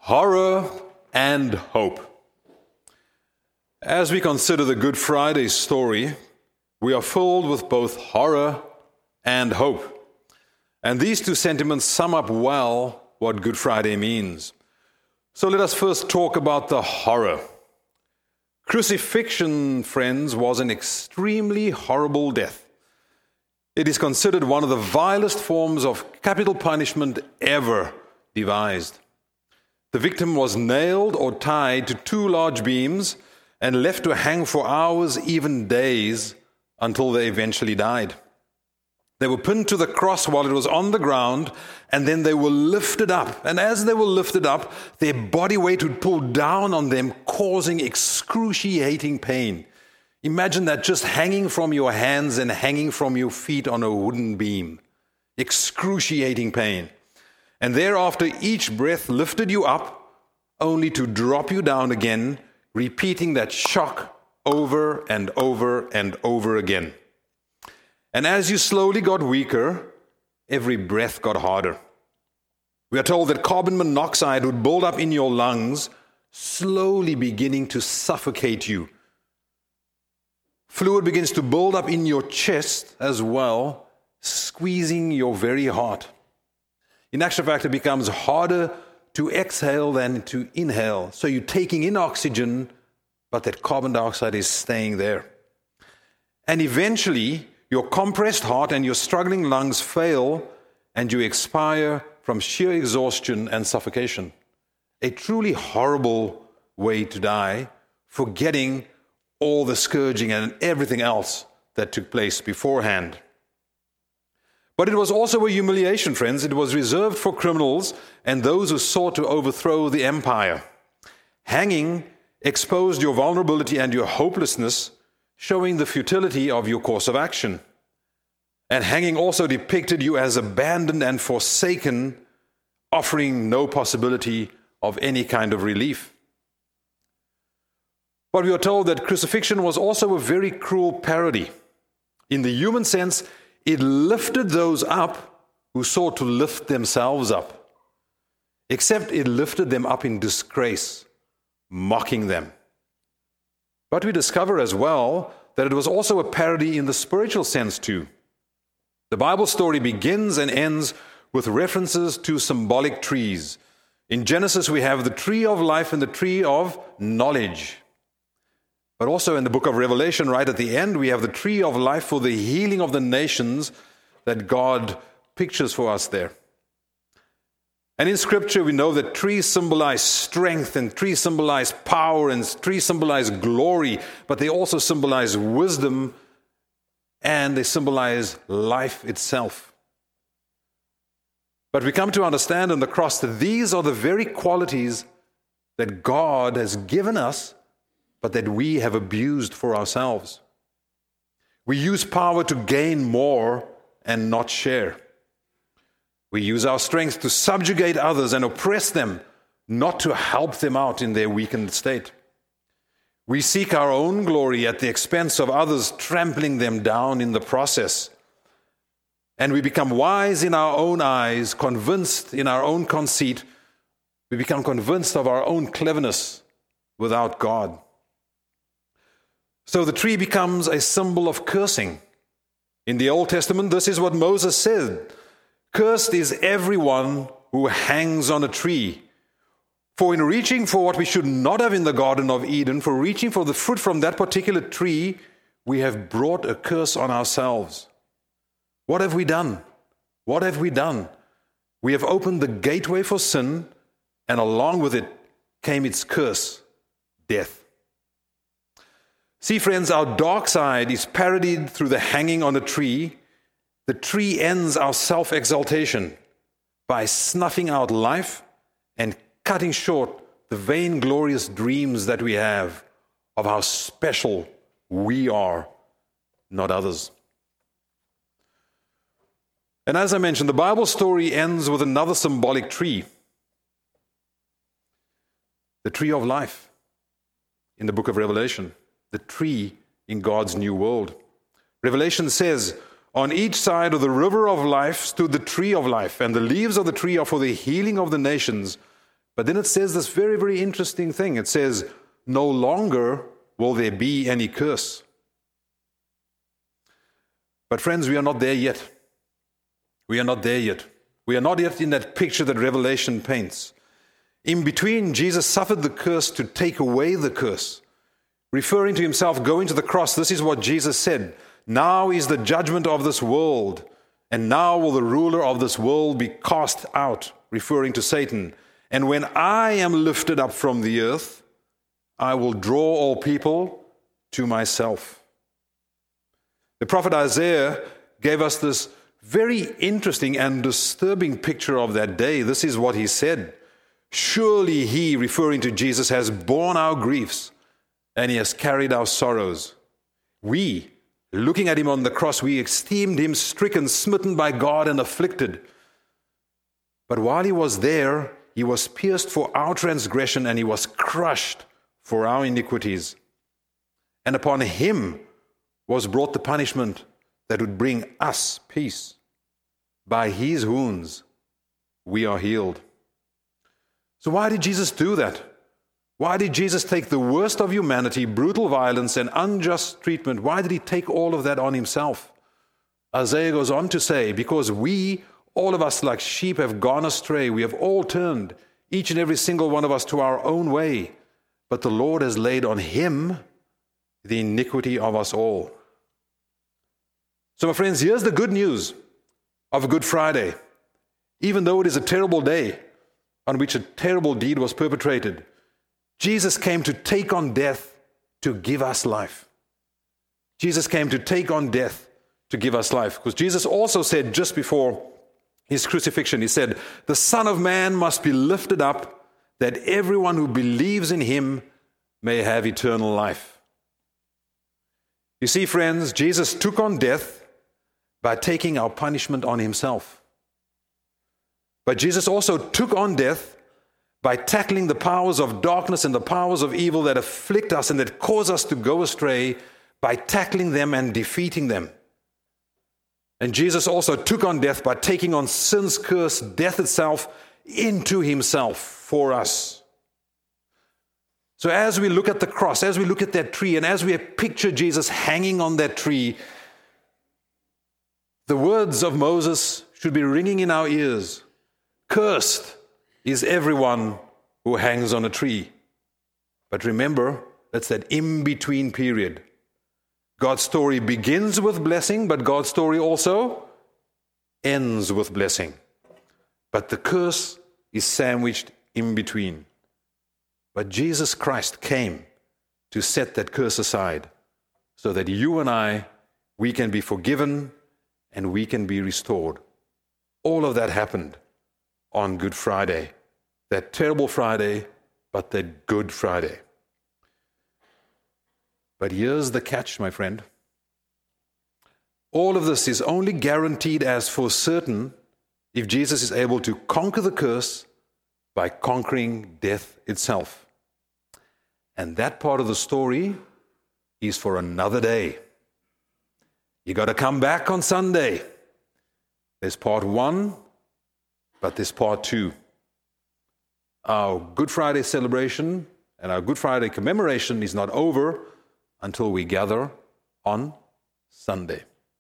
Horror and hope. As we consider the Good Friday story, we are filled with both horror and hope. And these two sentiments sum up well what Good Friday means. So let us first talk about the horror. Crucifixion, friends, was an extremely horrible death. It is considered one of the vilest forms of capital punishment ever devised. The victim was nailed or tied to two large beams and left to hang for hours, even days, until they eventually died. They were pinned to the cross while it was on the ground, and then they were lifted up. And as they were lifted up, their body weight would pull down on them, causing excruciating pain. Imagine that, just hanging from your hands and hanging from your feet on a wooden beam. Excruciating pain. And thereafter, each breath lifted you up, only to drop you down again, repeating that shock over and over and over again. And as you slowly got weaker, every breath got harder. We are told that carbon monoxide would build up in your lungs, slowly beginning to suffocate you. Fluid begins to build up in your chest as well, squeezing your very heart. In actual fact, it becomes harder to exhale than to inhale. So you're taking in oxygen, but that carbon dioxide is staying there. And eventually, your compressed heart and your struggling lungs fail, and you expire from sheer exhaustion and suffocation. A truly horrible way to die, forgetting all the scourging and everything else that took place beforehand. But it was also a humiliation, friends. It was reserved for criminals and those who sought to overthrow the empire. Hanging exposed your vulnerability and your hopelessness, showing the futility of your course of action. And hanging also depicted you as abandoned and forsaken, offering no possibility of any kind of relief. But we are told that crucifixion was also a very cruel parody. In the human sense, it lifted those up who sought to lift themselves up. Except it lifted them up in disgrace, mocking them. But we discover as well that it was also a parody in the spiritual sense too. The Bible story begins and ends with references to symbolic trees. In Genesis, we have the tree of life and the tree of knowledge. But also in the book of Revelation, right at the end, we have the tree of life for the healing of the nations that God pictures for us there. And in Scripture, we know that trees symbolize strength, and trees symbolize power, and trees symbolize glory, but they also symbolize wisdom, and they symbolize life itself. But we come to understand on the cross that these are the very qualities that God has given us, but that we have abused for ourselves. We use power to gain more and not share. We use our strength to subjugate others and oppress them, not to help them out in their weakened state. We seek our own glory at the expense of others, trampling them down in the process. And we become wise in our own eyes, convinced in our own conceit. We become convinced of our own cleverness without God. So the tree becomes a symbol of cursing. In the Old Testament, this is what Moses said. Cursed is everyone who hangs on a tree. For in reaching for what we should not have in the Garden of Eden, for reaching for the fruit from that particular tree, we have brought a curse on ourselves. What have we done? What have we done? We have opened the gateway for sin, and along with it came its curse, death. See, friends, our dark side is parodied through the hanging on a tree. The tree ends our self-exaltation by snuffing out life and cutting short the vainglorious dreams that we have of how special we are, not others. And as I mentioned, the Bible story ends with another symbolic tree, the tree of life in the book of Revelation. The tree in God's new world. Revelation says, on each side of the river of life stood the tree of life, and the leaves of the tree are for the healing of the nations, But then it says this very, very interesting thing. It says, no longer will there be any curse. But friends, we are not there yet. We are not there yet. We are not yet in that picture that Revelation paints. In between, Jesus suffered the curse to take away the curse. Referring to himself going to the cross, this is what Jesus said. Now is the judgment of this world, and now will the ruler of this world be cast out, referring to Satan. And when I am lifted up from the earth, I will draw all people to myself. The prophet Isaiah gave us this very interesting and disturbing picture of that day. This is what he said. Surely he, referring to Jesus, has borne our griefs and he has carried our sorrows. We, looking at him on the cross, we esteemed him stricken, smitten by God and afflicted. But while he was there, he was pierced for our transgression and he was crushed for our iniquities. And upon him was brought the punishment that would bring us peace. By his wounds we are healed. So why did Jesus do that? Why did Jesus take the worst of humanity, brutal violence and unjust treatment? Why did he take all of that on himself? Isaiah goes on to say, because we, all of us like sheep, have gone astray. We have all turned, each and every single one of us, to our own way. But the Lord has laid on him the iniquity of us all. So my friends, here's the good news of Good Friday. Even though it is a terrible day on which a terrible deed was perpetrated, Jesus came to take on death to give us life. Jesus came to take on death to give us life. Because Jesus also said just before his crucifixion, he said, the Son of Man must be lifted up, that everyone who believes in him may have eternal life. You see, friends, Jesus took on death by taking our punishment on himself. But Jesus also took on death by tackling the powers of darkness and the powers of evil that afflict us and that cause us to go astray, by tackling them and defeating them. And Jesus also took on death by taking on sin's curse, death itself, into himself for us. So as we look at the cross, as we look at that tree, and as we picture Jesus hanging on that tree, the words of Moses should be ringing in our ears. Cursed is everyone who hangs on a tree. But remember, that's that in-between period. God's story begins with blessing, but God's story also ends with blessing. But the curse is sandwiched in between. But Jesus Christ came to set that curse aside so that you and I, we can be forgiven and we can be restored. All of that happened on Good Friday. That terrible Friday, but that Good Friday. But here's the catch, my friend. All of this is only guaranteed as for certain if Jesus is able to conquer the curse by conquering death itself. And that part of the story is for another day. You got to come back on Sunday. There's part 1, but there's part 2. Our Good Friday celebration and our Good Friday commemoration is not over until we gather on Sunday.